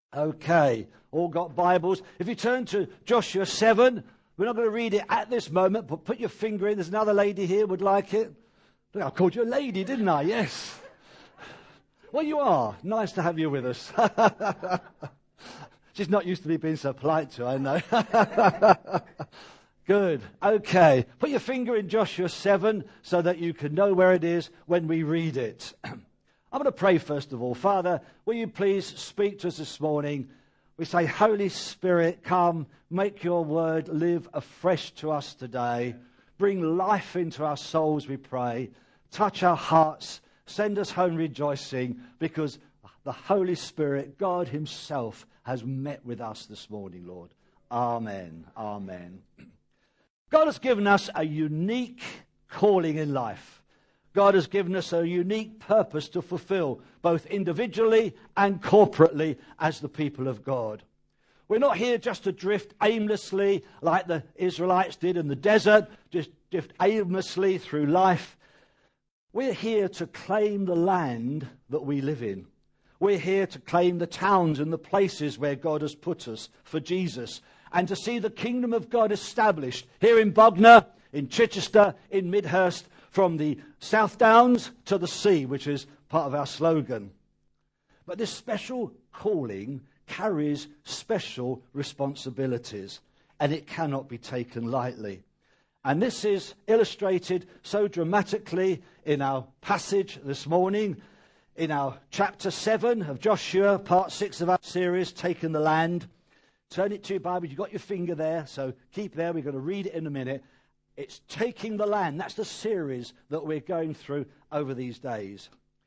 Okay, all got Bibles. If you turn to Joshua 7, we're not going to read it at this moment, but put your finger in. There's another lady here would like it. Look, I called you a lady, didn't I? Yes. Well, you are. Nice to have you with us. She's not used to me being so polite to her, I know. Good. Okay. Put your finger in Joshua 7 so that you can know where it is when we read it. I'm going to pray first of all. Father, will you please speak to us this morning? We say, Holy Spirit, come, make your word live afresh to us today. Bring life into our souls, we pray. Touch our hearts. Send us home rejoicing because the Holy Spirit, God himself, has met with us this morning, Lord. Amen. Amen. God has given us a unique calling in life. God has given us a unique purpose to fulfill, both individually and corporately as the people of God. We're not here just to drift aimlessly like the Israelites did in the desert, just drift aimlessly through life. We're here to claim the land that we live in. We're here to claim the towns and the places where God has put us for Jesus, and to see the kingdom of God established here in Bognor, in Chichester, in Midhurst, from the South Downs to the sea, which is part of our slogan. But this special calling carries special responsibilities, and it cannot be taken lightly. And this is illustrated so dramatically in our passage this morning, in our chapter 7 of Joshua, part 6 of our series, Taking the Land. Turn it to your Bible. You've got your finger there, so keep there. We're going to read it in a minute. It's Taking the Land. That's the series that we're going through over these days.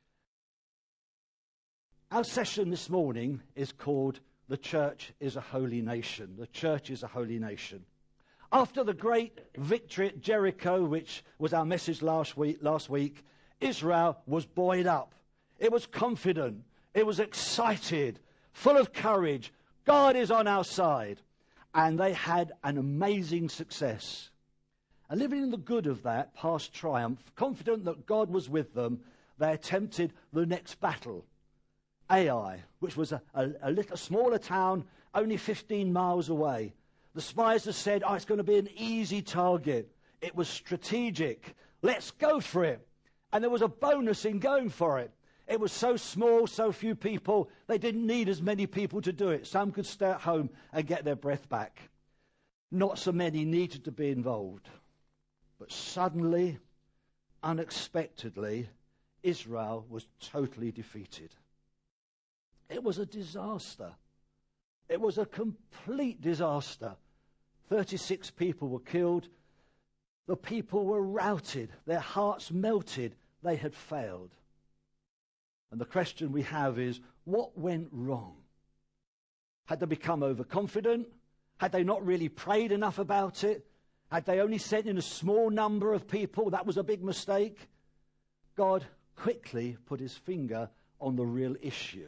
Our session this morning is called The Church is a Holy Nation. The Church is a Holy Nation. After the great victory at Jericho, which was our message last week, Israel was buoyed up. It was confident. It was excited, full of courage. God is on our side. And they had an amazing success. And living in the good of that past triumph, confident that God was with them, they attempted the next battle, Ai, which was a little smaller town, only 15 miles away. The spies had said, it's going to be an easy target. It was strategic. Let's go for it. And there was a bonus in going for it. It was so small, so few people, they didn't need as many people to do it. Some could stay at home and get their breath back. Not so many needed to be involved. But suddenly, unexpectedly, Israel was totally defeated. It was a disaster. It was a complete disaster. 36 people were killed. The people were routed. Their hearts melted. They had failed. And the question we have is, what went wrong? Had they become overconfident? Had they not really prayed enough about it? Had they only sent in a small number of people? That was a big mistake. God quickly put his finger on the real issue.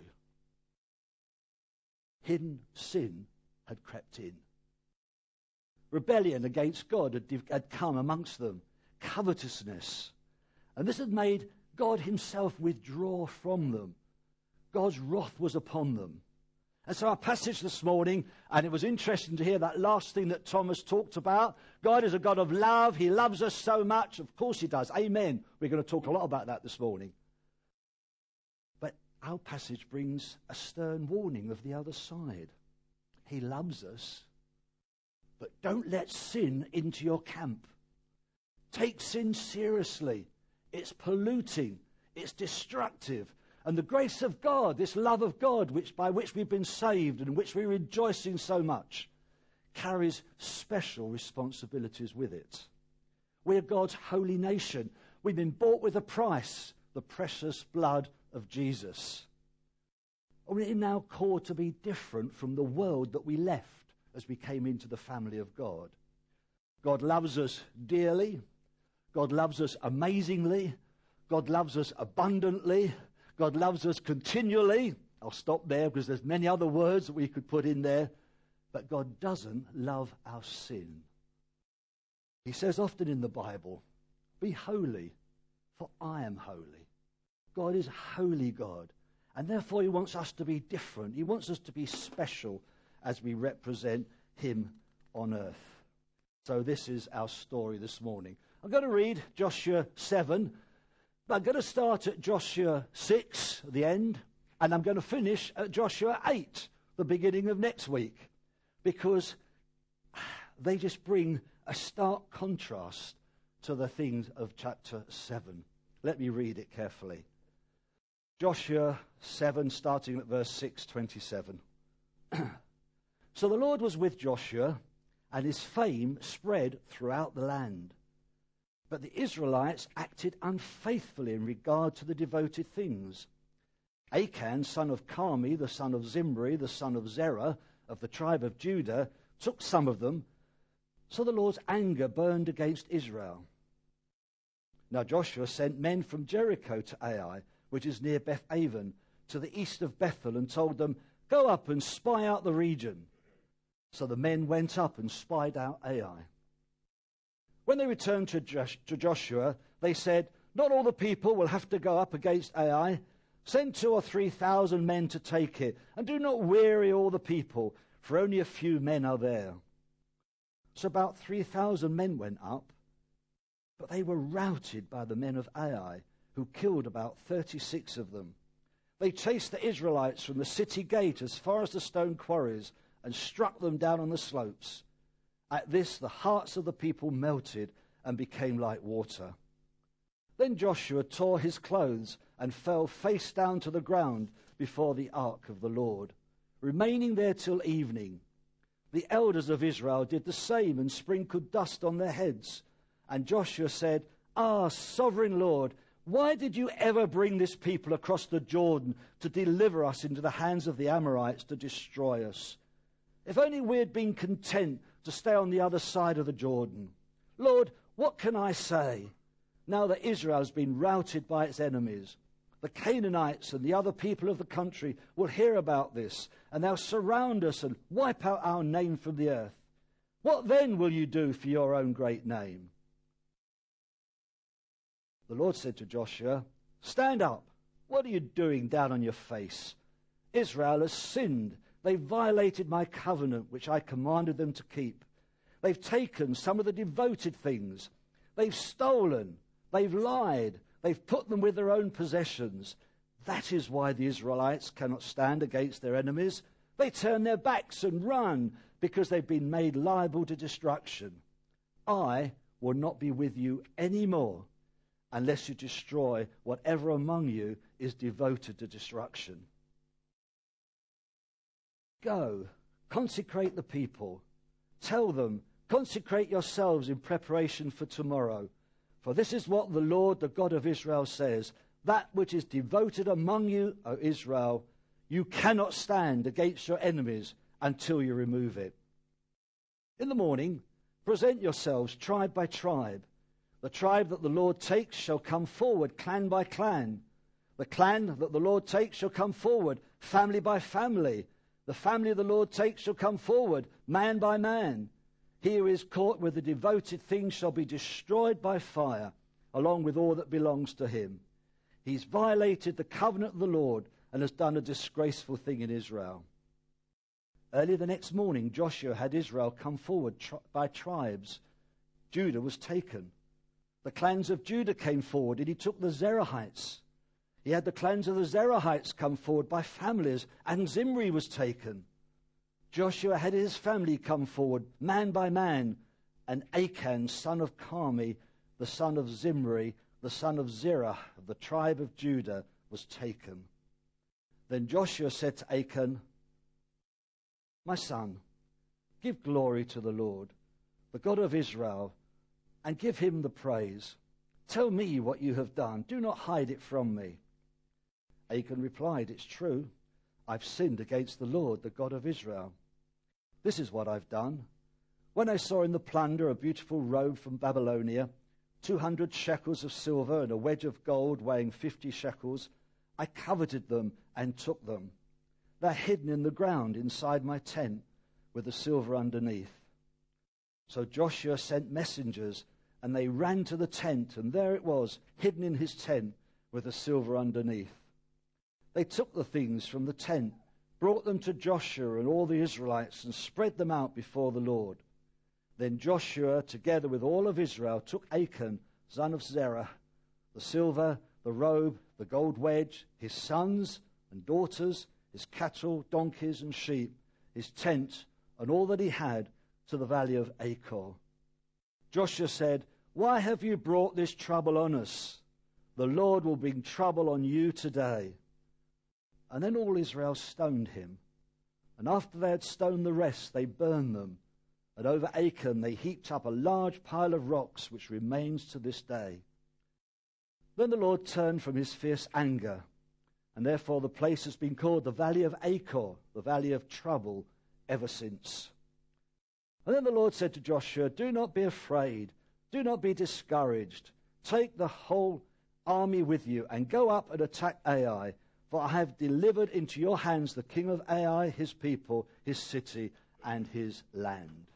Hidden sin had crept in. Rebellion against God had come amongst them. Covetousness. And this had made God himself withdraw from them. God's wrath was upon them. And so our passage this morning, and it was interesting to hear that last thing that Thomas talked about. God is a God of love. He loves us so much. Of course he does. Amen. We're going to talk a lot about that this morning. But our passage brings a stern warning of the other side. He loves us, but don't let sin into your camp. Take sin seriously. It's polluting. It's destructive. And the grace of God, this love of God, by which we've been saved and which we rejoice in so much, carries special responsibilities with it. We're God's holy nation. We've been bought with a price, the precious blood of Jesus. We're now called to be different from the world that we left as we came into the family of God. God loves us dearly. God loves us amazingly. God loves us abundantly. God loves us continually. I'll stop there because there's many other words that we could put in there. But God doesn't love our sin. He says often in the Bible, be holy, for I am holy. God is a holy God. And therefore he wants us to be different. He wants us to be special as we represent him on earth. So this is our story this morning. I'm going to read Joshua 7, but I'm going to start at Joshua 6, the end, and I'm going to finish at Joshua 8, the beginning of next week, because they just bring a stark contrast to the things of chapter 7. Let me read it carefully. Joshua 7, starting at verse 6:27. So the Lord was with Joshua, and his fame spread throughout the land. But the Israelites acted unfaithfully in regard to the devoted things. Achan, son of Carmi, the son of Zimri, the son of Zerah, of the tribe of Judah, took some of them. So the Lord's anger burned against Israel. Now Joshua sent men from Jericho to Ai, which is near Beth-aven, to the east of Bethel, and told them, "Go up and spy out the region." So the men went up and spied out Ai. When they returned to Joshua, they said, "Not all the people will have to go up against Ai. Send 2,000 or 3,000 men to take it, and do not weary all the people, for only a few men are there." So about 3,000 men went up, but they were routed by the men of Ai, who killed about 36 of them. They chased the Israelites from the city gate as far as the stone quarries and struck them down on the slopes. At this, the hearts of the people melted and became like water. Then Joshua tore his clothes and fell face down to the ground before the ark of the Lord, remaining there till evening. The elders of Israel did the same and sprinkled dust on their heads. And Joshua said, "Ah, sovereign Lord, why did you ever bring this people across the Jordan to deliver us into the hands of the Amorites to destroy us? If only we had been content to stay on the other side of the Jordan. Lord, what can I say? Now that Israel has been routed by its enemies, the Canaanites and the other people of the country will hear about this, and they'll surround us and wipe out our name from the earth. What then will you do for your own great name?" The Lord said to Joshua, "Stand up. What are you doing down on your face? Israel has sinned. They've violated my covenant, which I commanded them to keep. They've taken some of the devoted things. They've stolen. They've lied. They've put them with their own possessions. That is why the Israelites cannot stand against their enemies. They turn their backs and run because they've been made liable to destruction. I will not be with you anymore unless you destroy whatever among you is devoted to destruction. Go, consecrate the people. Tell them, consecrate yourselves in preparation for tomorrow. For this is what the Lord, the God of Israel, says, that which is devoted among you, O Israel, you cannot stand against your enemies until you remove it. In the morning, present yourselves tribe by tribe. The tribe that the Lord takes shall come forward, clan by clan. The clan that the Lord takes shall come forward, family by family. The family the Lord takes shall come forward, man by man. He who is caught with the devoted things shall be destroyed by fire, along with all that belongs to him. He's violated the covenant of the Lord and has done a disgraceful thing in Israel. Early the next morning, Joshua had Israel come forward by tribes. Judah was taken. The clans of Judah came forward, and he took the Zerahites. He had the clans of the Zerahites come forward by families, and Zimri was taken. Joshua had his family come forward, man by man, and Achan, son of Carmi, the son of Zimri, the son of Zerah, of the tribe of Judah, was taken. Then Joshua said to Achan, "My son, give glory to the Lord, the God of Israel, and give him the praise. Tell me what you have done. Do not hide it from me." Achan replied, "It's true. I've sinned against the Lord, the God of Israel. This is what I've done. When I saw in the plunder a beautiful robe from Babylonia, 200 shekels of silver and a wedge of gold weighing 50 shekels, I coveted them and took them. They're hidden in the ground inside my tent with the silver underneath." So Joshua sent messengers, and they ran to the tent, and there it was, hidden in his tent with the silver underneath. They took the things from the tent, brought them to Joshua and all the Israelites, and spread them out before the Lord. Then Joshua, together with all of Israel, took Achan, son of Zerah, the silver, the robe, the gold wedge, his sons and daughters, his cattle, donkeys, and sheep, his tent, and all that he had, to the valley of Achor. Joshua said, "Why have you brought this trouble on us? The Lord will bring trouble on you today." And then all Israel stoned him. And after they had stoned the rest, they burned them. And over Achan they heaped up a large pile of rocks, which remains to this day. Then the Lord turned from his fierce anger, and therefore the place has been called the Valley of Achor, the Valley of Trouble, ever since. And then the Lord said to Joshua, "Do not be afraid, do not be discouraged. Take the whole army with you, and go up and attack Ai, for I have delivered into your hands the king of Ai, his people, his city, and his land."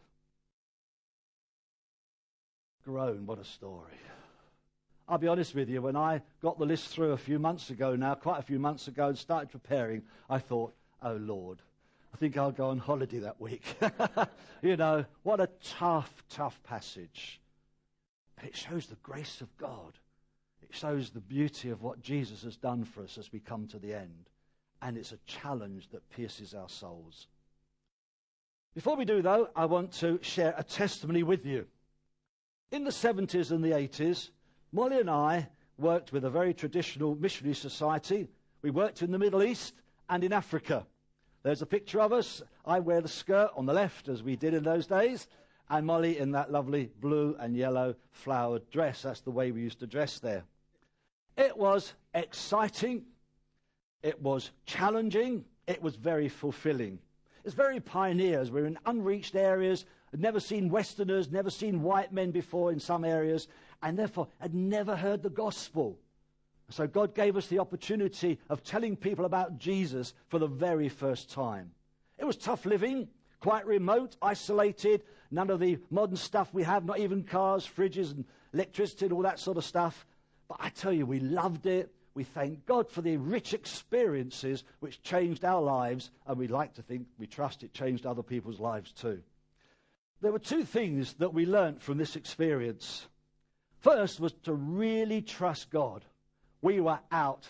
Groan, what a story. I'll be honest with you, when I got the list through a few months ago now, quite a few months ago, and started preparing, I thought, oh Lord, I think I'll go on holiday that week. You know, what a tough, tough passage. But it shows the grace of God. It shows the beauty of what Jesus has done for us as we come to the end. And it's a challenge that pierces our souls. Before we do, though, I want to share a testimony with you. In the 70s and the 80s, Molly and I worked with a very traditional missionary society. We worked in the Middle East and in Africa. There's a picture of us. I wear the skirt on the left, as we did in those days, and Molly in that lovely blue and yellow flowered dress. That's the way we used to dress there. It was exciting. It was challenging. It was very fulfilling. It's very pioneers. We're in unreached areas. I'd never seen Westerners, never seen white men before in some areas, and therefore had never heard the gospel. So God gave us the opportunity of telling people about Jesus for the very first time. It was tough living, quite remote, isolated, none of the modern stuff we have, not even cars, fridges and electricity and all that sort of stuff. But I tell you, we loved it. We thank God for the rich experiences which changed our lives, and we like to think, we trust it changed other people's lives too. There were two things that we learnt from this experience. First was to really trust God. We were out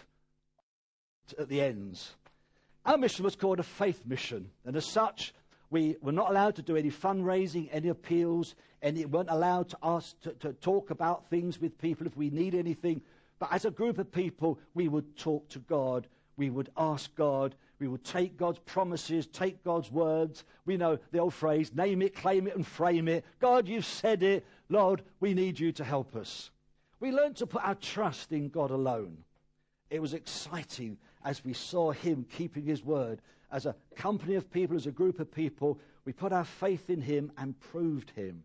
at the ends. Our mission was called a faith mission, and as such, we were not allowed to do any fundraising, any appeals, and we weren't allowed to ask to talk about things with people if we need anything. But as a group of people, we would talk to God. We would ask God. We would take God's promises, take God's words. We know the old phrase, name it, claim it, and frame it. God, you've said it. Lord, we need you to help us. We learned to put our trust in God alone. It was exciting as we saw him keeping his word. As a company of people, as a group of people, we put our faith in him and proved him.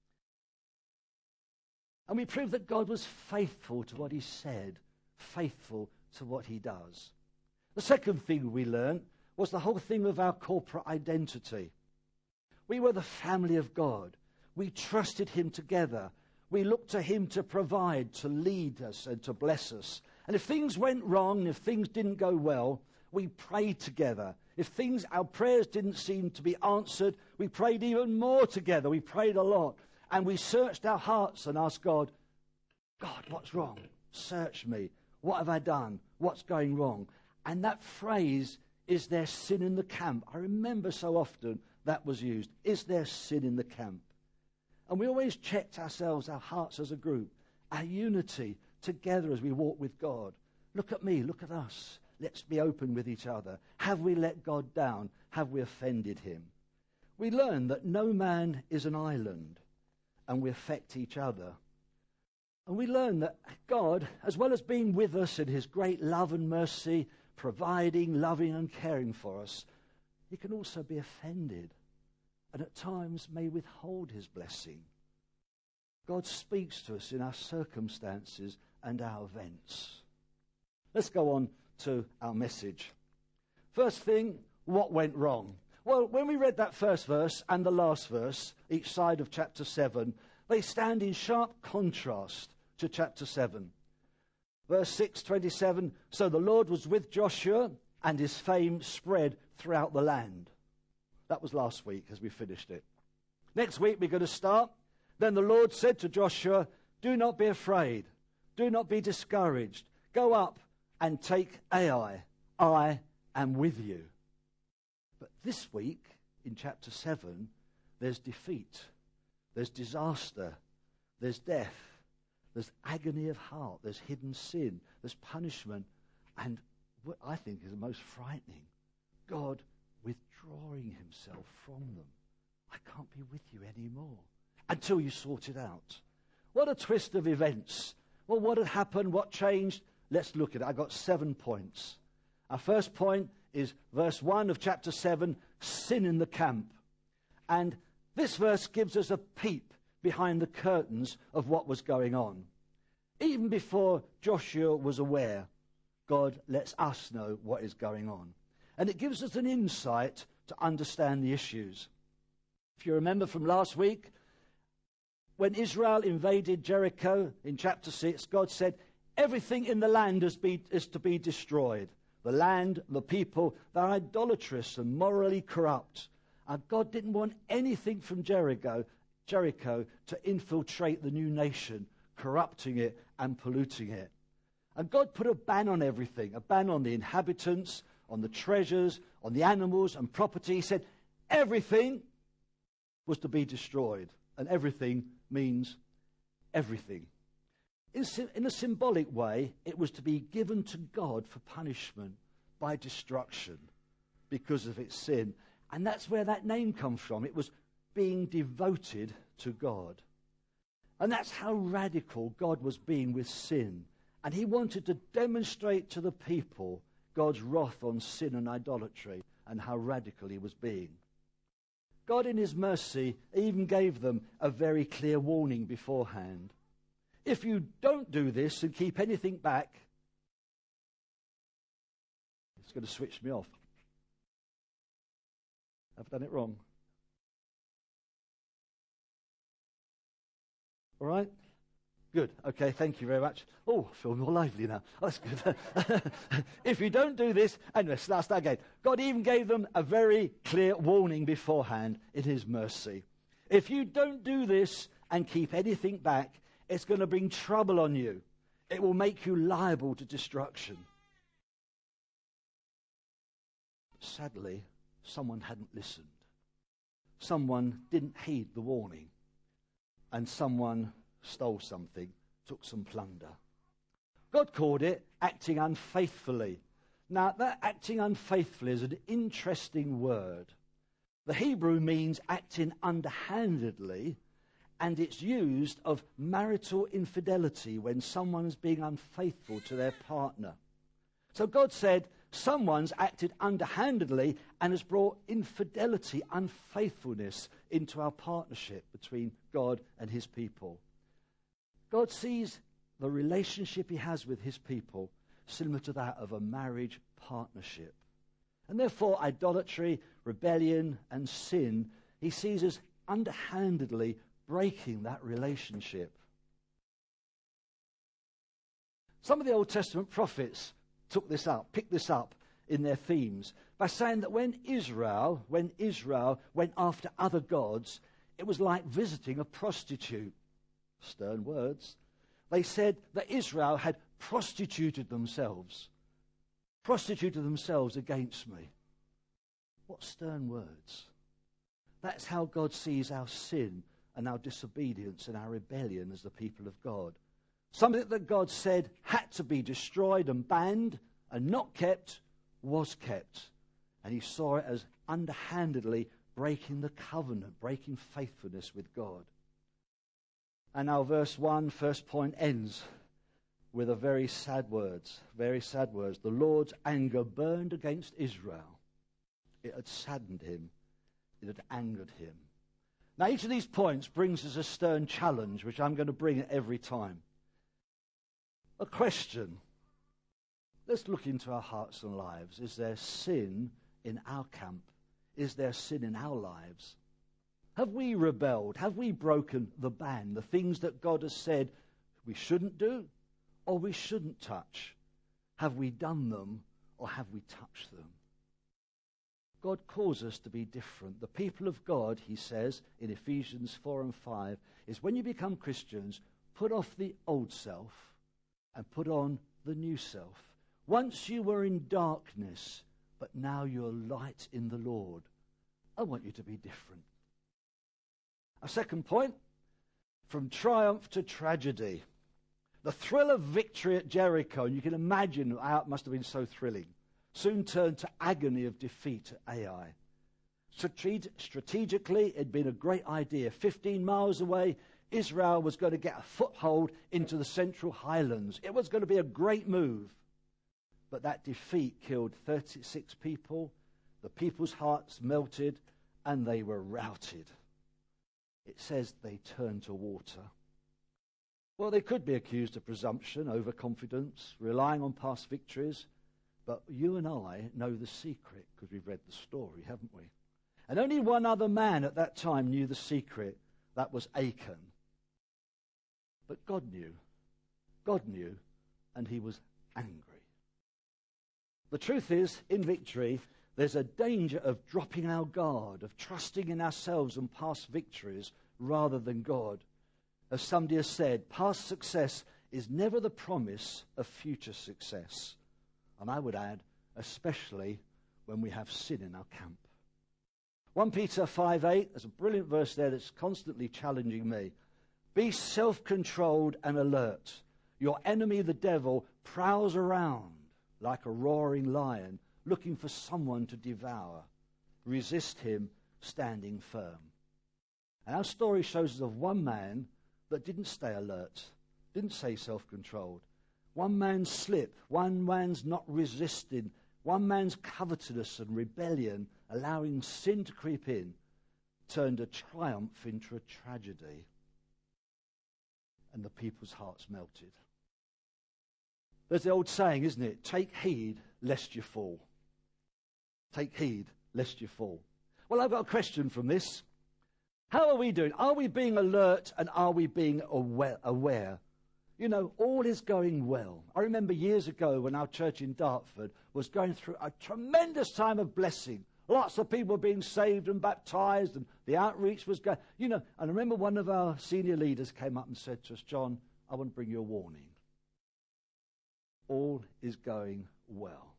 And we proved that God was faithful to what he said, faithful to what he does. The second thing we learned was the whole thing of our corporate identity. We were the family of God. We trusted him together. We looked to him to provide, to lead us, and to bless us. And if things went wrong, if things didn't go well, we prayed together. If our prayers didn't seem to be answered, we prayed even more together. We prayed a lot. And we searched our hearts and asked God, God, what's wrong? Search me. What have I done? What's going wrong? And that phrase, is there sin in the camp? I remember so often that was used. Is there sin in the camp? And we always checked ourselves, our hearts as a group, our unity together as we walk with God. Look at me, look at us. Let's be open with each other. Have we let God down? Have we offended him? We learn that no man is an island, and we affect each other. And we learn that God, as well as being with us in his great love and mercy, providing, loving and caring for us, he can also be offended and at times may withhold his blessing. God speaks to us in our circumstances and our events. Let's go on to our message. First thing, what went wrong? Well, when we read that first verse and the last verse, each side of chapter 7, they stand in sharp contrast to chapter 7. Verse 6:27, so the Lord was with Joshua, and his fame spread throughout the land. That was last week as we finished it. Next week we're going to start. Then the Lord said to Joshua, do not be afraid. Do not be discouraged. Go up and take Ai. I am with you. But this week, in chapter 7, there's defeat. There's disaster. There's death. There's agony of heart. There's hidden sin. There's punishment. And what I think is the most frightening, God withdrawing himself from them. I can't be with you anymore until you sort it out. What a twist of events. Well, what had happened? What changed? Let's look at it. I've got 7 points. Our first point is verse 1 of chapter 7, sin in the camp. And this verse gives us a peep behind the curtains of what was going on. Even before Joshua was aware, God lets us know what is going on. And it gives us an insight to understand the issues. If you remember from last week, when Israel invaded Jericho in chapter 6, God said, everything in the land is to be destroyed. The land, the people, they're idolatrous and morally corrupt. And God didn't want anything from Jericho to infiltrate the new nation, corrupting it and polluting it. And God put a ban on everything, a ban on the inhabitants, on the treasures, on the animals and property. He said everything was to be destroyed. And everything means everything. In a symbolic way, it was to be given to God for punishment by destruction because of its sin. And that's where that name comes from. It was being devoted to God. And that's how radical God was being with sin. And he wanted to demonstrate to the people God's wrath on sin and idolatry and how radical he was being. God in his mercy even gave them a very clear warning beforehand. If you don't do this and keep anything back, it's going to switch me off. I've done it wrong. All right? Good. Okay, thank you very much. Oh, I feel more lively now. That's good. If you don't do this, anyway, start again. God even gave them a very clear warning beforehand in his mercy. If you don't do this and keep anything back, it's going to bring trouble on you. It will make you liable to destruction. Sadly, someone hadn't listened. Someone didn't heed the warning. And someone stole something, took some plunder. God called it acting unfaithfully. Now, that acting unfaithfully is an interesting word. The Hebrew means acting underhandedly, and it's used of marital infidelity when someone's being unfaithful to their partner. So God said, someone's acted underhandedly and has brought infidelity, unfaithfulness into our partnership between God and his people. God sees the relationship he has with his people similar to that of a marriage partnership. And therefore, idolatry, rebellion, and sin, he sees as underhandedly breaking that relationship. Some of the Old Testament prophets picked this up in their themes by saying that when Israel went after other gods, it was like visiting a prostitute. Stern words. They said that Israel had prostituted themselves against me. What stern words. That's how God sees our sin and our disobedience and our rebellion as the people of God. Something that God said had to be destroyed and banned and not kept was kept. And he saw it as underhandedly breaking the covenant, breaking faithfulness with God. And now verse 1, first point, ends with a very sad words. The Lord's anger burned against Israel. It had saddened him. It had angered him. Now each of these points brings us a stern challenge, which I'm going to bring at every time. A question. Let's look into our hearts and lives. Is there sin in our camp? Is there sin in our lives? Have we rebelled? Have we broken the ban? The things that God has said we shouldn't do? or we shouldn't touch? Have we done them, or have we touched them? God calls us to be different. The people of God, he says in Ephesians 4 and 5, is when you become Christians, put off the old self and put on the new self. Once you were in darkness, but now you're light in the Lord. I want you to be different. A second point, from triumph to tragedy. The thrill of victory at Jericho, and you can imagine how it must have been so thrilling, soon turned to agony of defeat at Ai. Strategically, it had been a great idea. 15 miles away, Israel was going to get a foothold into the Central Highlands. It was going to be a great move. But that defeat killed 36 people. The people's hearts melted, and they were routed. It says they turned to water. Well, they could be accused of presumption, overconfidence, relying on past victories. But you and I know the secret because we've read the story, haven't we? And only one other man at that time knew the secret. That was Achan. But God knew. God knew, and he was angry. The truth is, in victory, there's a danger of dropping our guard, of trusting in ourselves and past victories rather than God. As somebody has said, past success is never the promise of future success. And I would add, especially when we have sin in our camp. 1 Peter 5:8, there's a brilliant verse there that's constantly challenging me. Be self-controlled and alert. Your enemy, the devil, prowls around like a roaring lion, looking for someone to devour. Resist him, standing firm. And our story shows us of one man that didn't stay alert, didn't stay self-controlled. One man's slip, one man's not resisting, one man's covetousness and rebellion, allowing sin to creep in, turned a triumph into a tragedy. And the people's hearts melted. There's the old saying, isn't it? Take heed lest you fall. Take heed lest you fall. Well, I've got a question from this. How are we doing? Are we being alert and are we being aware? You know, all is going well. I remember years ago when our church in Dartford was going through a tremendous time of blessing. Lots of people were being saved and baptized, and the outreach was going. You know, and I remember one of our senior leaders came up and said to us, John, I want to bring you a warning. All is going well.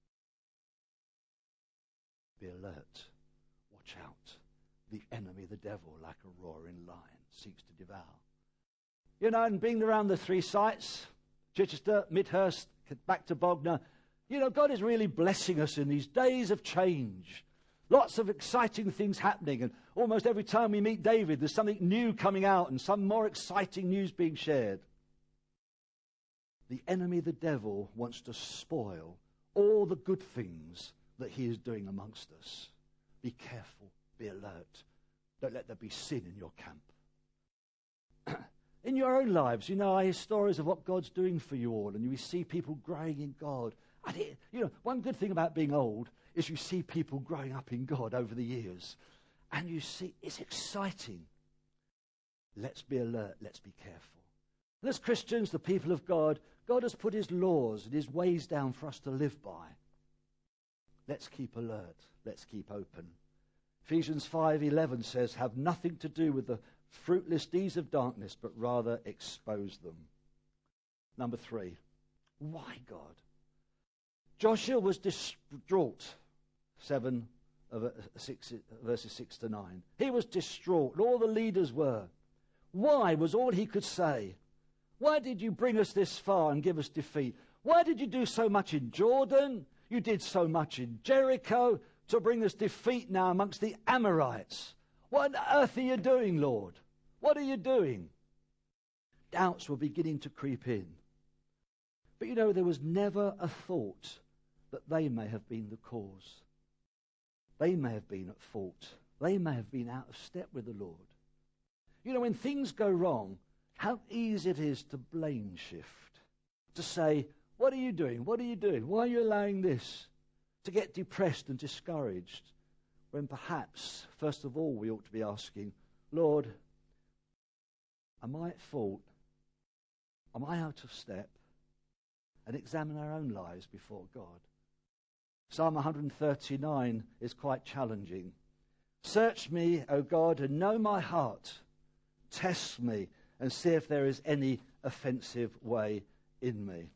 Be alert. Watch out. The enemy, the devil, like a roaring lion, seeks to devour. You know, and being around the three sites, Chichester, Midhurst, back to Bognor, you know, God is really blessing us in these days of change. Lots of exciting things happening, and almost every time we meet David, there's something new coming out and some more exciting news being shared. The enemy, the devil, wants to spoil all the good things that he is doing amongst us. Be careful, be alert. Don't let there be sin in your camp. In your own lives, you know, I hear stories of what God's doing for you all, and we see people growing in God. And you know, one good thing about being old is you see people growing up in God over the years. And you see, it's exciting. Let's be alert, let's be careful. And as Christians, the people of God, God has put his laws and his ways down for us to live by. Let's keep alert, let's keep open. Ephesians 5:11 says, have nothing to do with the fruitless deeds of darkness, but rather expose them. Number 3, why God? Joshua was distraught, 7 verses 6 to 9. He was distraught, and all the leaders were. Why was all he could say. Why did you bring us this far and give us defeat? Why did you do so much in Jordan? You did so much in Jericho to bring us defeat now amongst the Amorites. What on earth are you doing, Lord? What are you doing? Doubts were beginning to creep in. But you know, there was never a thought that they may have been the cause. They may have been at fault. They may have been out of step with the Lord. You know, when things go wrong, how easy it is to blame shift. To say, what are you doing? What are you doing? Why are you allowing this? To get depressed and discouraged. When perhaps, first of all, we ought to be asking, Lord, am I at fault? Am I out of step? and examine our own lives before God. Psalm 139 is quite challenging. Search me, O God, and know my heart. Test me and see if there is any offensive way in me.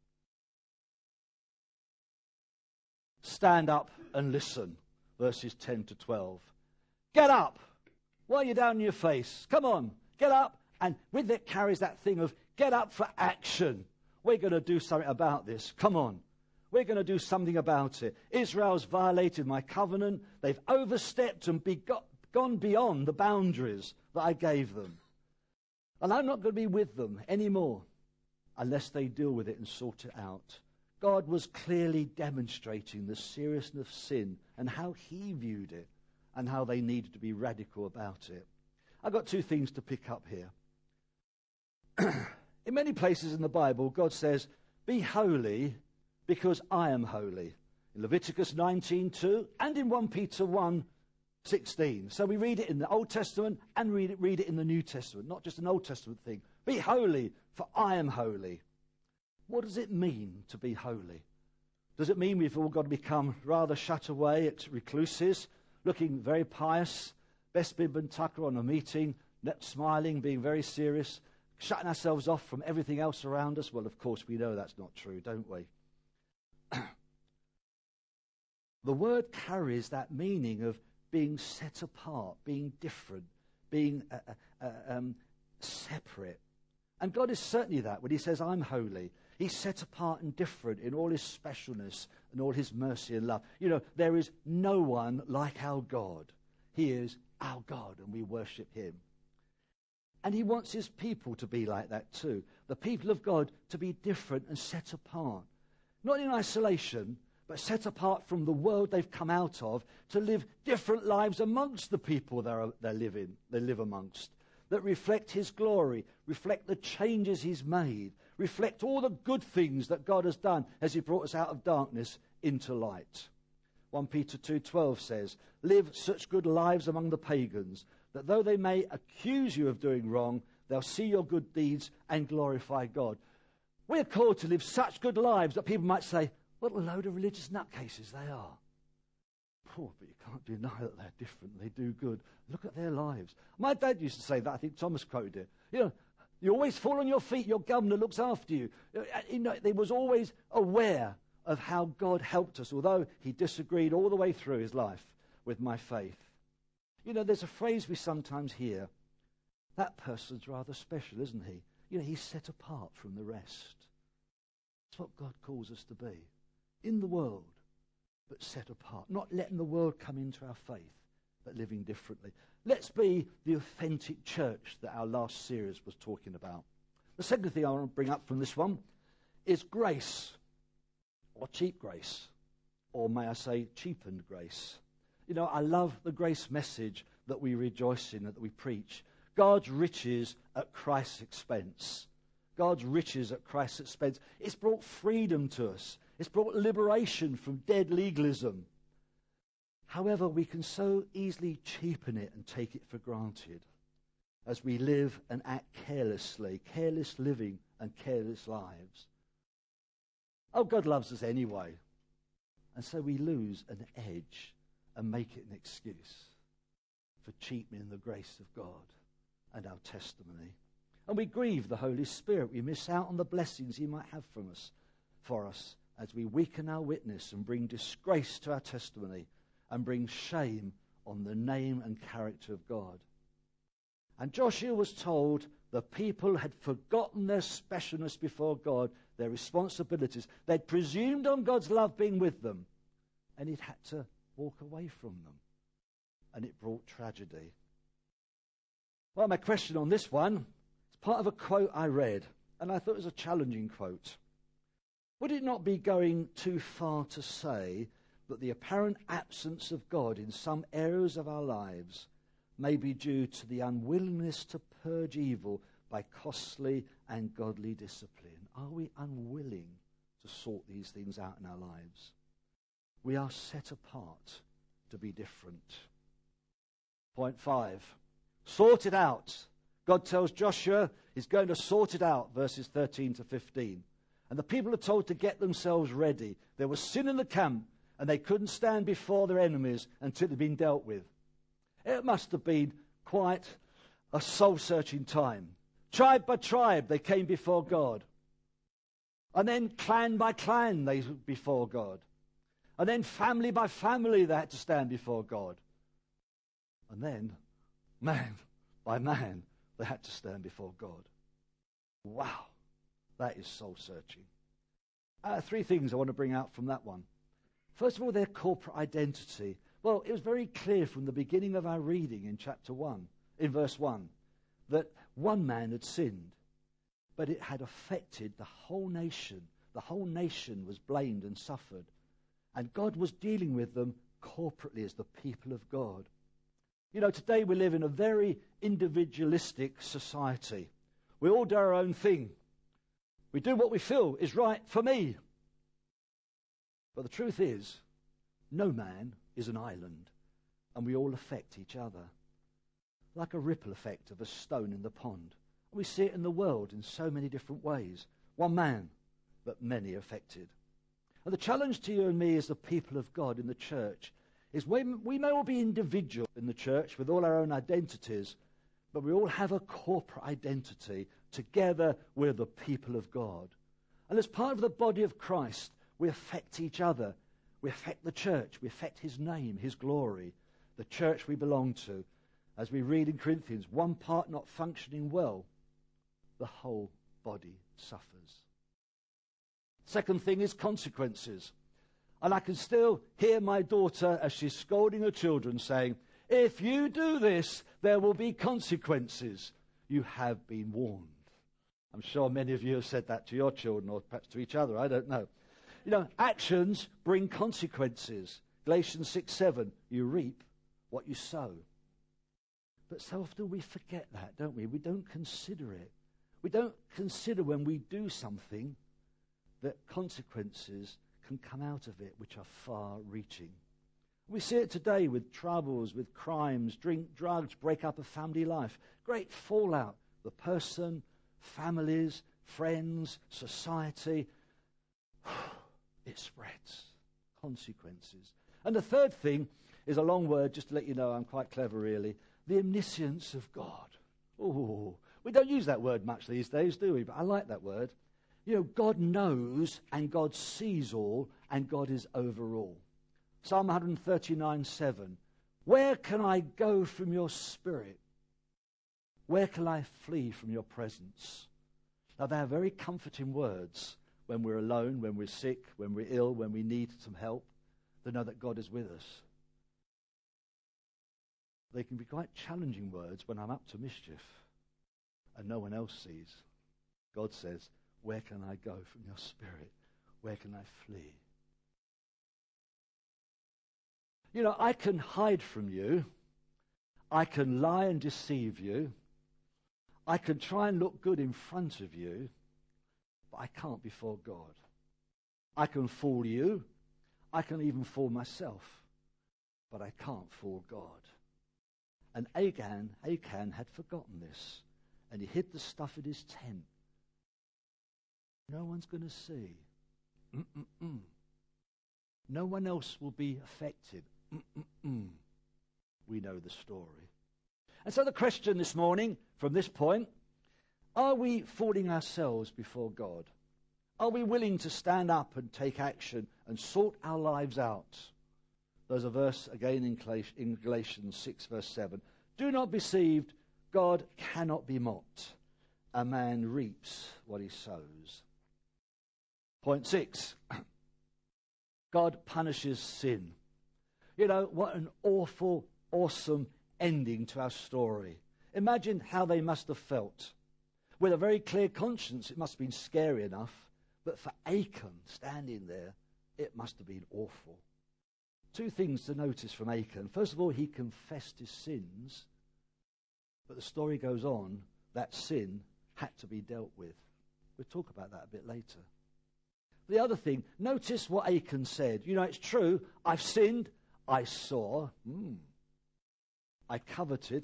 Stand up and listen, verses 10 to 12. Get up. Why are you down on your face? Come on, get up. And with it carries that thing of get up for action. We're going to do something about this. Come on. We're going to do something about it. Israel's violated my covenant. They've overstepped and gone beyond the boundaries that I gave them. And I'm not going to be with them anymore unless they deal with it and sort it out. God was clearly demonstrating the seriousness of sin and how he viewed it and how they needed to be radical about it. I've got two things to pick up here. In many places in the Bible, God says, be holy because I am holy. In Leviticus 19:2 and in 1 Peter 1:16. So we read it in the Old Testament and read it in the New Testament, not just an Old Testament thing. Be holy, for I am holy. What does it mean to be holy? Does it mean we've all got to become rather shut away at recluses, looking very pious, best bib and tucker on a meeting, smiling, being very serious, shutting ourselves off from everything else around us? Well, of course, we know that's not true, don't we? The word carries that meaning of being set apart, being different, being separate. And God is certainly that when he says, I'm holy. He's set apart and different in all his specialness and all his mercy and love. You know, there is no one like our God. He is our God and we worship him. And he wants his people to be like that too. The people of God to be different and set apart. Not in isolation, but set apart from the world they've come out of to live different lives amongst the people they live amongst, that reflect his glory, reflect the changes he's made, reflect all the good things that God has done as he brought us out of darkness into light. 1 Peter 2:12 says, live such good lives among the pagans, that though they may accuse you of doing wrong, they'll see your good deeds and glorify God. We're called to live such good lives that people might say, what a load of religious nutcases they are. Poor, but you can't deny that they're different. They do good. Look at their lives. My dad used to say that. I think Thomas quoted it. You know, you always fall on your feet. Your governor looks after you. You know, they was always aware of how God helped us, although he disagreed all the way through his life with my faith. You know, there's a phrase we sometimes hear. That person's rather special, isn't he? You know, he's set apart from the rest. That's what God calls us to be. In the world, but set apart. Not letting the world come into our faith, but living differently. Let's be the authentic church that our last series was talking about. The second thing I want to bring up from this one is grace, or cheap grace, or may I say cheapened grace. You know, I love the grace message that we rejoice in, that we preach. God's riches at Christ's expense. God's riches at Christ's expense. It's brought freedom to us. It's brought liberation from dead legalism. However, we can so easily cheapen it and take it for granted as we live and act carelessly, careless living and careless lives. Oh, God loves us anyway. And so we lose an edge and make it an excuse for cheapening the grace of God and our testimony. And we grieve the Holy Spirit. We miss out on the blessings he might have for us as we weaken our witness and bring disgrace to our testimony and bring shame on the name and character of God. And Joshua was told the people had forgotten their specialness before God, their responsibilities. They'd presumed on God's love being with them, and he'd had to walk away from them. And it brought tragedy. Well, my question on this one is part of a quote I read, and I thought it was a challenging quote. Would it not be going too far to say that the apparent absence of God in some areas of our lives may be due to the unwillingness to purge evil by costly and godly discipline? Are we unwilling to sort these things out in our lives? We are set apart to be different. Point 5. Sort it out. God tells Joshua he's going to sort it out, verses 13 to 15. And the people are told to get themselves ready. There was sin in the camp, and they couldn't stand before their enemies until it had been dealt with. It must have been quite a soul-searching time. Tribe by tribe, they came before God. And then clan by clan, they were before God. And then family by family, they had to stand before God. And then, man by man, they had to stand before God. Wow, that is soul-searching. 3 things I want to bring out from that one. First of all, their corporate identity. Well, it was very clear from the beginning of our reading in chapter 1, in verse 1, that one man had sinned, but it had affected the whole nation. The whole nation was blamed and suffered. And God was dealing with them corporately as the people of God. You know, today we live in a very individualistic society. We all do our own thing. We do what we feel is right for me. But the truth is, no man is an island, and we all affect each other. Like a ripple effect of a stone in the pond. We see it in the world in so many different ways. One man, but many affected. And the challenge to you and me as the people of God in the church is we may all be individual in the church with all our own identities, but we all have a corporate identity. Together we're the people of God. And as part of the body of Christ, we affect each other. We affect the church. We affect his name, his glory, the church we belong to. As we read in Corinthians, one part not functioning well, the whole body suffers. Second thing is consequences. And I can still hear my daughter as she's scolding her children saying, if you do this, there will be consequences. You have been warned. I'm sure many of you have said that to your children or perhaps to each other. I don't know. You know, actions bring consequences. Galatians 6:7, you reap what you sow. But so often we forget that, don't we? We don't consider it. We don't consider when we do something that consequences can come out of it which are far-reaching. We see it today with troubles, with crimes, drink, drugs, break up of family life. Great fallout. The person, families, friends, society. It spreads. Consequences. And the third thing is a long word, just to let you know I'm quite clever really. The omniscience of God. Oh, we don't use that word much these days, do we? But I like that word. You know, God knows and God sees all and God is over all. Psalm 139:7. Where can I go from your spirit? Where can I flee from your presence? Now, they are very comforting words when we're alone, when we're sick, when we're ill, when we need some help, to know that God is with us. They can be quite challenging words when I'm up to mischief and no one else sees. God says, where can I go from your spirit? Where can I flee? You know, I can hide from you. I can lie and deceive you. I can try and look good in front of you, but I can't before God. I can fool you. I can even fool myself, but I can't fool God. And Achan had forgotten this, and he hid the stuff in his tent. No one's going to see. No one else will be affected. We know the story. And so the question this morning, from this point, are we fooling ourselves before God? Are we willing to stand up and take action and sort our lives out? There's a verse again in Galatians 6 verse 7. Do not be deceived, God cannot be mocked. A man reaps what he sows. Point 6. God punishes sin. You know, what an awful, awesome ending to our story. Imagine how they must have felt. With a very clear conscience, it must have been scary enough. But for Achan, standing there, it must have been awful. 2 things to notice from Achan. First of all, he confessed his sins. But the story goes on, that sin had to be dealt with. We'll talk about that a bit later. The other thing, notice what Achan said. You know, it's true, I've sinned, I saw, I coveted,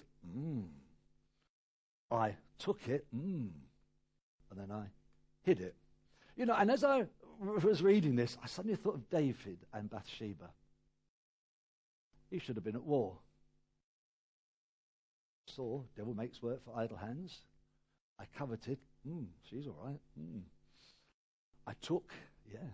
I took it, and then I hid it. You know, and as I was reading this, I suddenly thought of David and Bathsheba. He should have been at war. Saw, devil makes work for idle hands. I coveted, she's all right. I took, yeah.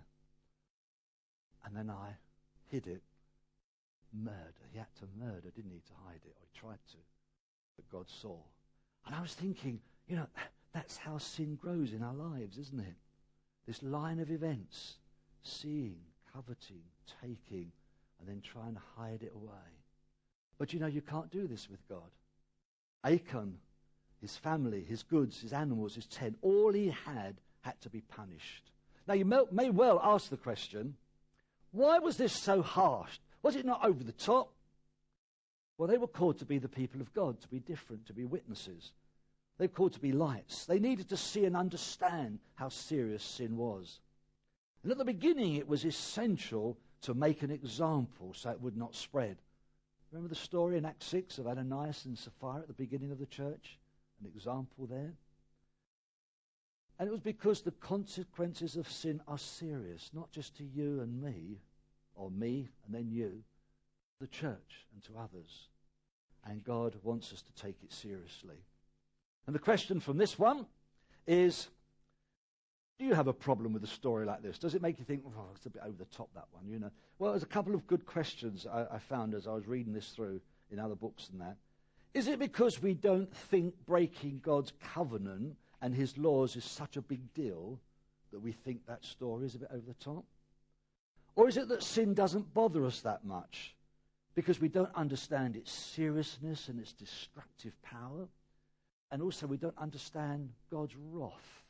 And then I hid it. Murder. He had to murder, didn't he, to hide it, or he tried to. But God saw. And I was thinking, you know, that's how sin grows in our lives, isn't it? This line of events, seeing, coveting, taking, and then trying to hide it away. But you know, you can't do this with God. Achan, his family, his goods, his animals, his tent, all he had to be punished. Now you may well ask the question, why was this so harsh? Was it not over the top? Well, they were called to be the people of God, to be different, to be witnesses. They were called to be lights. They needed to see and understand how serious sin was. And at the beginning, it was essential to make an example so it would not spread. Remember the story in Acts 6 of Ananias and Sapphira at the beginning of the church? An example there. And it was because the consequences of sin are serious, not just to you and me, or me and then you, the church and to others. And God wants us to take it seriously. And the question from this one is, do you have a problem with a story like this? Does it make you think, oh, it's a bit over the top, that one, you know? Well, there's a couple of good questions I found as I was reading this through in other books and that. Is it because we don't think breaking God's covenant and his laws is such a big deal that we think that story is a bit over the top? Or is it that sin doesn't bother us that much because we don't understand its seriousness and its destructive power? And also we don't understand God's wrath.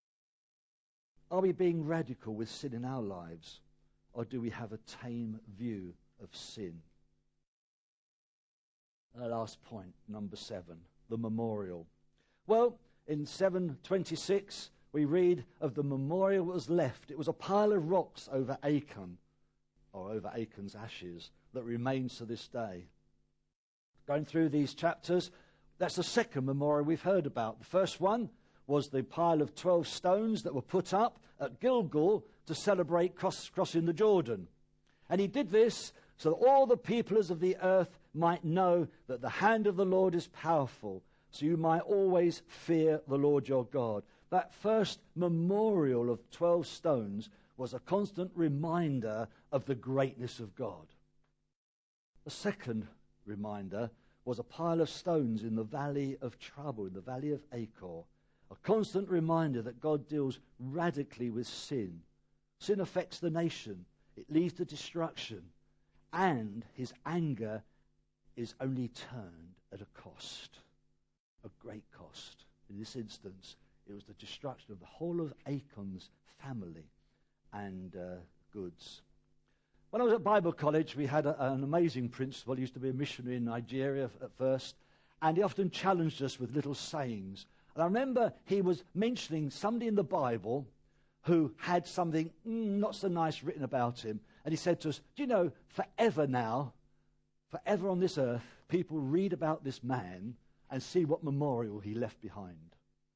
Are we being radical with sin in our lives, or do we have a tame view of sin? And the last point, number 7, the memorial. Well, in 7:26, we read of the memorial that was left. It was a pile of rocks over Achan, or over Achan's ashes, that remains to this day. Going through these chapters, that's the second memorial we've heard about. The first one was the pile of 12 stones that were put up at Gilgal to celebrate crossing the Jordan. And he did this so that all the peoples of the earth might know that the hand of the Lord is powerful, so you might always fear the Lord your God. That first memorial of 12 stones was a constant reminder of the greatness of God. The second reminder was a pile of stones in the valley of trouble, in the valley of Achor. A constant reminder that God deals radically with sin. Sin affects the nation. It leads to destruction. And his anger is only turned at a cost. A great cost. In this instance, it was the destruction of the whole of Achan's family and goods. When I was at Bible college, we had an amazing principal. He used to be a missionary in Nigeria at first, and he often challenged us with little sayings. And I remember he was mentioning somebody in the Bible who had something not so nice written about him. And he said to us, do you know, forever now, forever on this earth, people read about this man and see what memorial he left behind.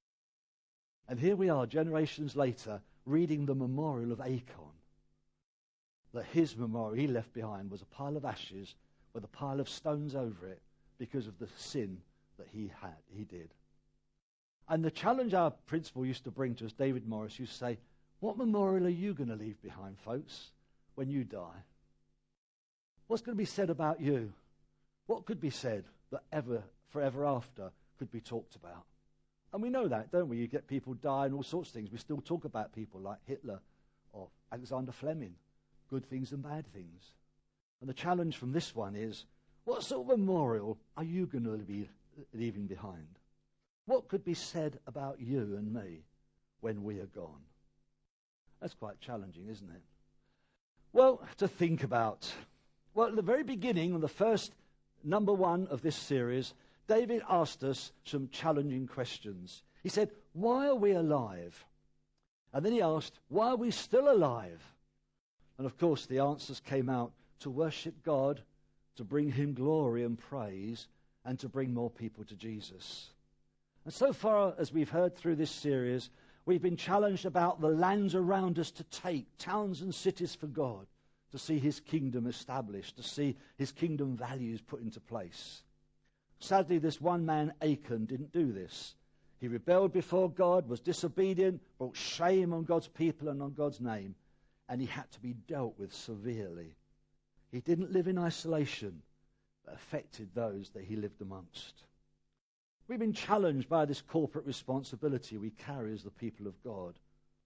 And here we are, generations later, reading the memorial of Achan. That his memorial he left behind was a pile of ashes with a pile of stones over it because of the sin that he did. And the challenge our principal used to bring to us, David Morris, used to say, what memorial are you going to leave behind, folks, when you die? What's going to be said about you? What could be said that forever after could be talked about? And we know that, don't we? You get people die and all sorts of things. We still talk about people like Hitler or Alexander Fleming, good things and bad things. And the challenge from this one is, what sort of memorial are you going to be leaving behind? What could be said about you and me when we are gone? That's quite challenging, isn't it? Well, to think about. Well, at the very beginning, on the first number 1 of this series, David asked us some challenging questions. He said, why are we alive? And then he asked, why are we still alive? And of course, the answers came out to worship God, to bring him glory and praise, and to bring more people to Jesus. And so far as we've heard through this series, We've been challenged about the lands around us to take, towns and cities for God, to see his kingdom established, to see his kingdom values put into place. Sadly, this one man, Achan, didn't do this. He rebelled before God, was disobedient, brought shame on God's people and on God's name, and he had to be dealt with severely. He didn't live in isolation, but affected those that he lived amongst. We've been challenged by this corporate responsibility we carry as the people of God.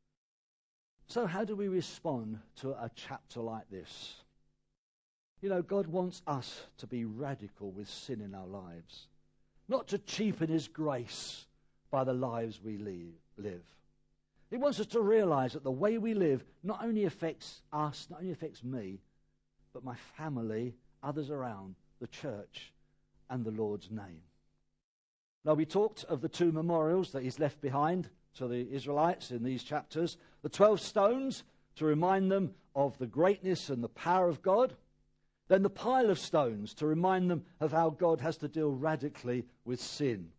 So how do we respond to a chapter like this? You know, God wants us to be radical with sin in our lives, not to cheapen his grace by the lives we live. He wants us to realize that the way we live not only affects us, not only affects me, but my family, others around, the church, and the Lord's name. Now, we talked of the two memorials that he's left behind to the Israelites in these chapters. The 12 stones to remind them of the greatness and the power of God. Then the pile of stones to remind them of how God has to deal radically with sin.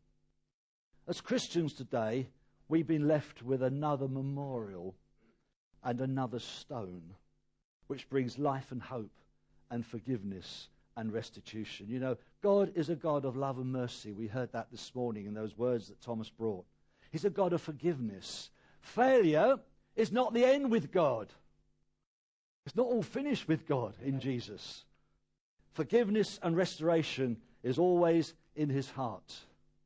As Christians today, we've been left with another memorial and another stone, which brings life and hope and forgiveness and restitution. You know, God is a God of love and mercy. We heard that this morning in those words that Thomas brought. He's a God of forgiveness. Failure is not the end with God. It's not all finished with God in Jesus. Forgiveness and restoration is always in his heart.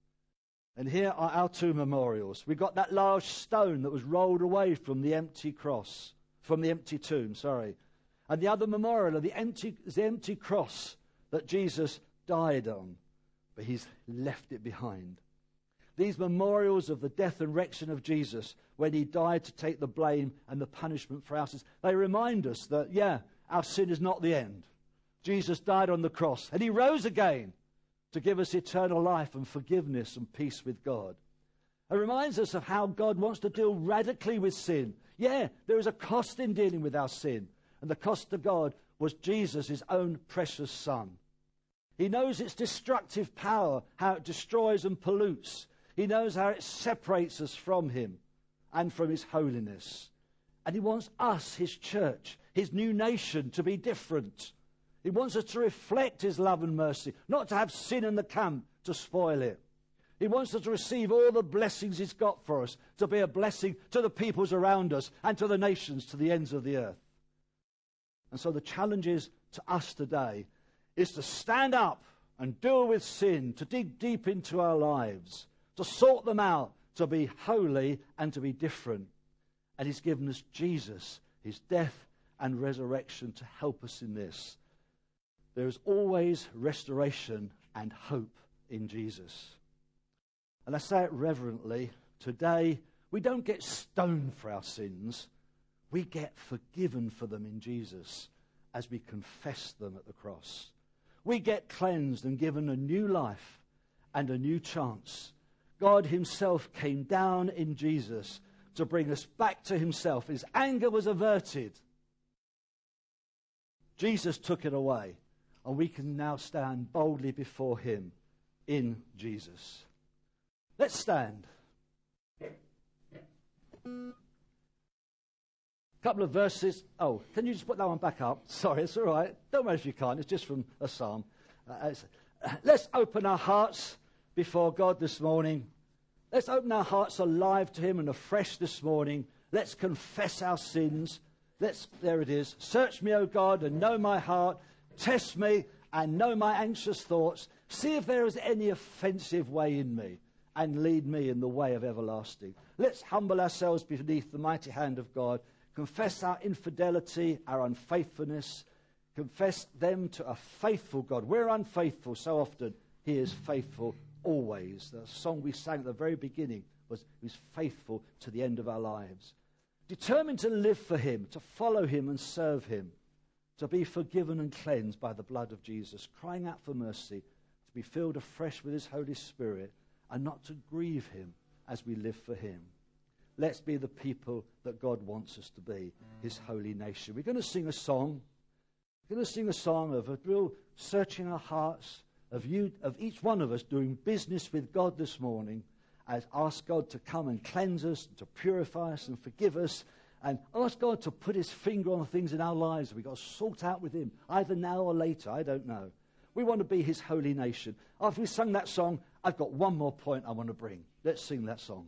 And here are our two memorials. We've got that large stone that was rolled away from the empty cross, from the empty tomb, And the other memorial of the empty cross that Jesus died on, but he's left it behind. These memorials of the death and resurrection of Jesus, when he died to take the blame and the punishment for our sins, they remind us that, our sin is not the end. Jesus died on the cross, and he rose again to give us eternal life and forgiveness and peace with God. It reminds us of how God wants to deal radically with sin. There is a cost in dealing with our sin. And the cost to God was Jesus, his own precious Son. He knows its destructive power, how it destroys and pollutes. He knows how it separates us from him and from his holiness. And he wants us, his church, his new nation, to be different. He wants us to reflect his love and mercy, not to have sin in the camp to spoil it. He wants us to receive all the blessings he's got for us, to be a blessing to the peoples around us and to the nations, to the ends of the earth. And so the challenge is to us today is to stand up and deal with sin, to dig deep into our lives, to sort them out, to be holy and to be different. And he's given us Jesus, his death and resurrection to help us in this. There is always restoration and hope in Jesus. And I say it reverently, today we don't get stoned for our sins. We get forgiven for them in Jesus as we confess them at the cross. We get cleansed and given a new life and a new chance. God himself came down in Jesus to bring us back to himself. His anger was averted. Jesus took it away, and we can now stand boldly before him in Jesus. Let's stand. Couple of verses. Oh, can you just put that one back up? Sorry, it's all right. Don't worry if you can't. It's just from a psalm. Let's open our hearts before God this morning. Let's open our hearts alive to him and afresh this morning. Let's confess our sins. There it is. Search me, O God, and know my heart. Test me and know my anxious thoughts. See if there is any offensive way in me, and lead me in the way of everlasting. Let's humble ourselves beneath the mighty hand of God. Confess our infidelity, our unfaithfulness. Confess them to a faithful God. We're unfaithful so often. He is faithful always. The song we sang at the very beginning was, He's faithful to the end of our lives. Determined to live for him, to follow him and serve him, to be forgiven and cleansed by the blood of Jesus, crying out for mercy, to be filled afresh with his Holy Spirit, and not to grieve him as we live for him. Let's be the people that God wants us to be, his holy nation. We're going to sing a song. We're going to sing a song of a real searching our hearts, of each one of us doing business with God this morning, ask God to come and cleanse us, to purify us and forgive us, and ask God to put his finger on the things in our lives that we've got to sort out with him, either now or later, I don't know. We want to be his holy nation. After we sung that song, I've got one more point I want to bring. Let's sing that song.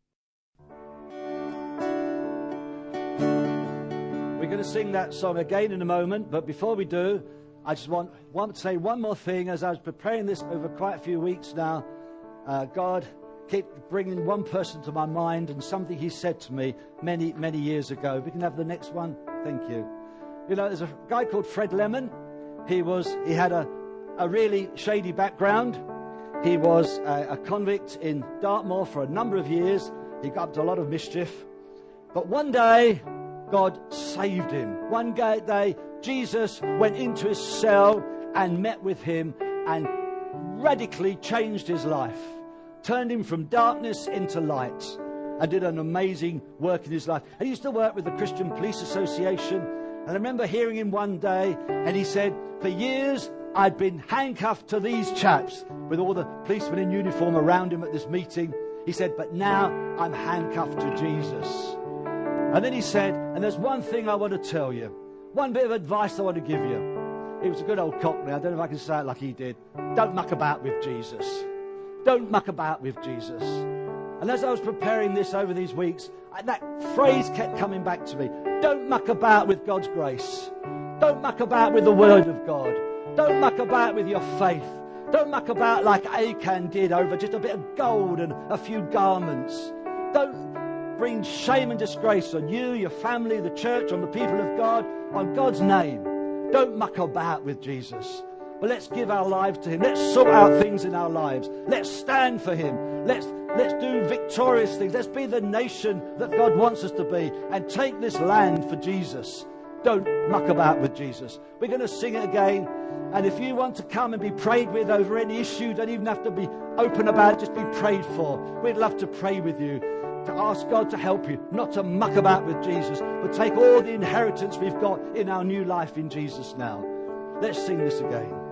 We're going to sing that song again in a moment, but before we do, I just want to say one more thing. As I was preparing this over quite a few weeks now, God kept bringing one person to my mind and something he said to me many, many years ago. We can have the next one. Thank you. You know, there's a guy called Fred Lemon. He had a really shady background. He was a convict in Dartmoor for a number of years. He got up to a lot of mischief. But one day, God saved him. One day, Jesus went into his cell and met with him and radically changed his life. Turned him from darkness into light and did an amazing work in his life. And he used to work with the Christian Police Association. And I remember hearing him one day, and he said, for years I'd been handcuffed to these chaps with all the policemen in uniform around him at this meeting. He said, but now I'm handcuffed to Jesus. And then he said, and there's one thing I want to tell you. One bit of advice I want to give you. He was a good old cockney. I don't know if I can say it like he did. Don't muck about with Jesus. Don't muck about with Jesus. And as I was preparing this over these weeks, that phrase kept coming back to me. Don't muck about with God's grace. Don't muck about with the Word of God. Don't muck about with your faith. Don't muck about like Achan did over just a bit of gold and a few garments. Don't bring shame and disgrace on you, your family, the church, on the people of God, on God's name. Don't muck about with Jesus. But let's give our lives to him. Let's sort out things in our lives. Let's stand for him. Let's do victorious things. Let's be the nation that God wants us to be and take this land for Jesus. Don't muck about with Jesus. We're going to sing it again. And if you want to come and be prayed with over any issue, you don't even have to be open about it. Just be prayed for. We'd love to pray with you, to ask God to help you, not to muck about with Jesus, but take all the inheritance we've got in our new life in Jesus now. Let's sing this again.